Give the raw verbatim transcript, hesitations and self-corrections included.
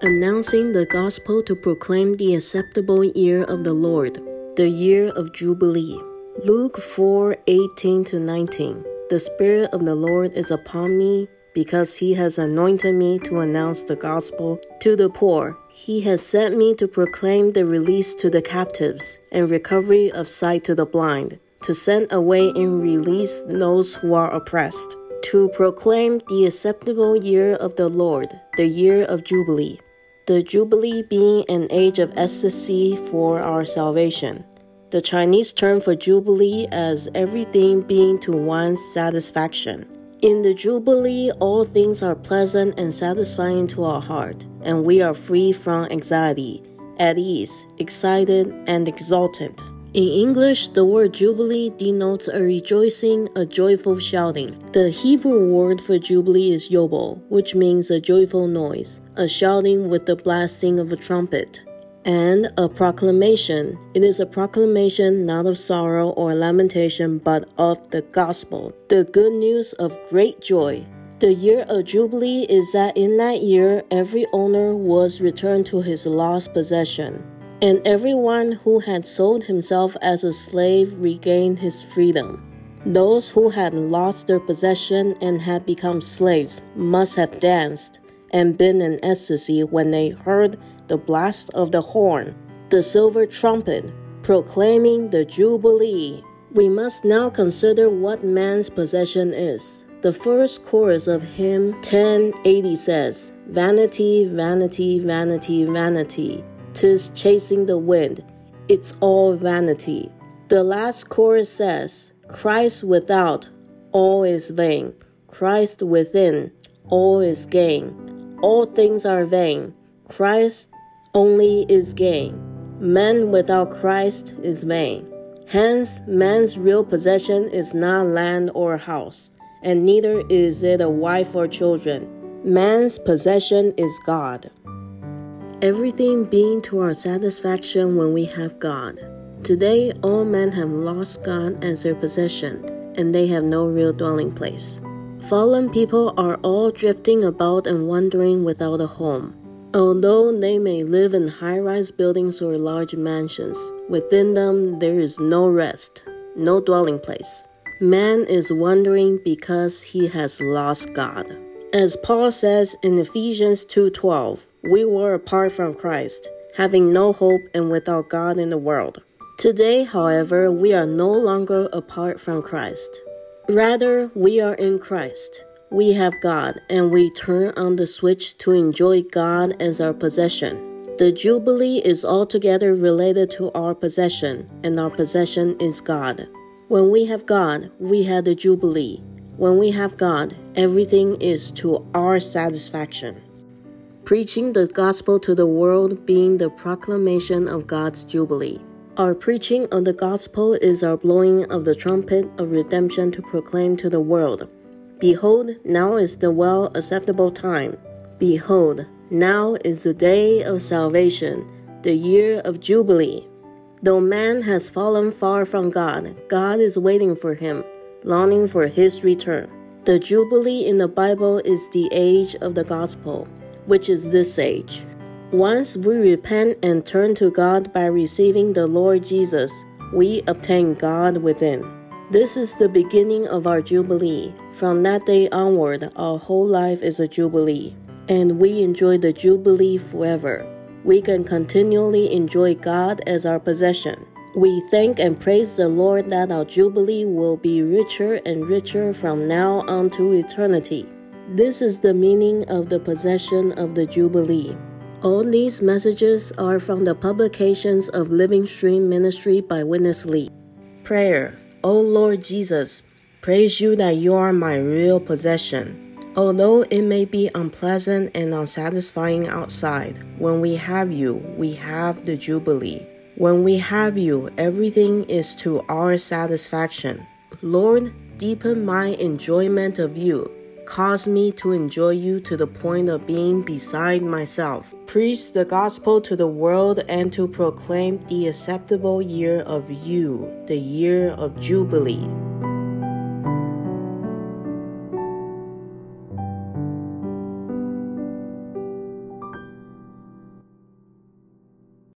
announcing the gospel to proclaim the acceptable year of the Lord, the year of Jubilee. Luke four eighteen to nineteen. The Spirit of the Lord is upon me, because he has anointed me to announce the gospel to the poor. He has sent me to proclaim the release to the captives and recovery of sight to the blind, to send away and release those who are oppressed, to proclaim the acceptable year of the Lord, the year of Jubilee. The Jubilee being an age of ecstasy for our salvation. The Chinese term for Jubilee as everything being to one's satisfaction. In the Jubilee, all things are pleasant and satisfying to our heart, and we are free from anxiety, at ease, excited, and exultant. In English, the word Jubilee denotes a rejoicing, a joyful shouting. The Hebrew word for Jubilee is Yobel, which means a joyful noise, a shouting with the blasting of a trumpet. And a proclamation. It is a proclamation not of sorrow or lamentation, but of the gospel, the good news of great joy. The year of Jubilee is that in that year, every owner was returned to his lost possession, and everyone who had sold himself as a slave regained his freedom. Those who had lost their possession and had become slaves must have danced and been in ecstasy when they heard the blast of the horn, the silver trumpet, proclaiming the Jubilee. We must now consider what man's possession is. The first chorus of hymn ten eighty says, "Vanity, vanity, vanity, vanity, 'tis chasing the wind, it's all vanity." The last chorus says, "Christ without, all is vain. Christ within, all is gain. All things are vain. Christ only is gain. Man without Christ is vain." Hence, man's real possession is not land or house, and neither is it a wife or children. Man's possession is God. Everything being to our satisfaction when we have God. Today, all men have lost God as their possession, and they have no real dwelling place. Fallen people are all drifting about and wandering without a home. Although they may live in high-rise buildings or large mansions, within them there is no rest, no dwelling place. Man is wandering because he has lost God. As Paul says in Ephesians two twelve, we were apart from Christ, having no hope and without God in the world. Today, however, we are no longer apart from Christ. Rather, we are in Christ. We have God, and we turn on the switch to enjoy God as our possession. The Jubilee is altogether related to our possession, and our possession is God. When we have God, we have the Jubilee. When we have God, everything is to our satisfaction. Preaching the gospel to the world being the proclamation of God's Jubilee. Our preaching of the gospel is our blowing of the trumpet of redemption to proclaim to the world, "Behold, now is the well acceptable time. Behold, now is the day of salvation, the year of Jubilee." Though man has fallen far from God, God is waiting for him, longing for his return. The Jubilee in the Bible is the age of the gospel, which is this age. Once we repent and turn to God by receiving the Lord Jesus, we obtain God within. This is the beginning of our Jubilee. From that day onward, our whole life is a Jubilee, and we enjoy the Jubilee forever. We can continually enjoy God as our possession. We thank and praise the Lord that our Jubilee will be richer and richer from now on to eternity. This is the meaning of the possession of the Jubilee. All these messages are from the publications of Living Stream Ministry by Witness Lee. Prayer. O Lord Jesus, praise you that you are my real possession. Although it may be unpleasant and unsatisfying outside, when we have you, we have the Jubilee. When we have you, everything is to our satisfaction. Lord, deepen my enjoyment of you. Cause me to enjoy you to the point of being beside myself. Preach the gospel to the world and to proclaim the acceptable year of you, the year of Jubilee.